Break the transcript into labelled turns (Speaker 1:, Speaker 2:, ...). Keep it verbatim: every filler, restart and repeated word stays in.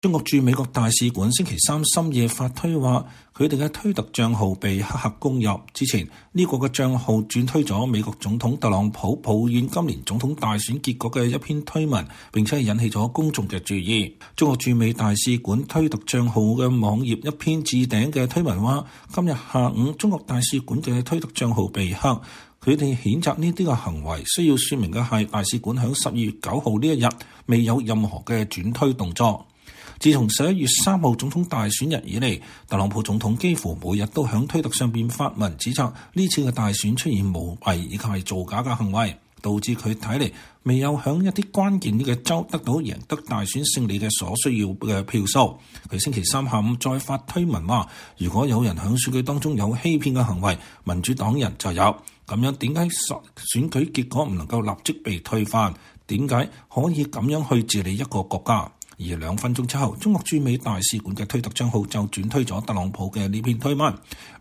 Speaker 1: 中國駐美國大使館星期三深夜發推話，佢哋嘅推特帳號被黑客攻入。之前呢個嘅帳號轉推咗美國總統特朗普抱怨今年總統大選結果嘅一篇推文，並且引起咗公眾嘅注意。中國駐美大使館推特帳號嘅網頁一篇置頂嘅推文話，今日下午中國大使館嘅推特帳號被黑。佢哋譴責呢啲嘅行為，需要說明嘅係大使館響十二月九號呢一日未有任何嘅轉推動作。自從十一月三號總統大選日以嚟，特朗普總統幾乎每日都響推特上邊發文指責呢次嘅大選出現舞弊以及係造假嘅行為，導致佢睇嚟未有響一啲關鍵嘅州得到贏得大選勝利嘅所需要嘅票數。佢星期三下午再發推文話，如果有人響選舉當中有欺騙嘅行為，民主黨人就有。咁樣點解選舉結果唔能夠立即被推翻？點解可以咁樣去治理一個國家？而兩分鐘之後，中國駐美大使館嘅推特帳號就轉推咗特朗普嘅呢篇推文。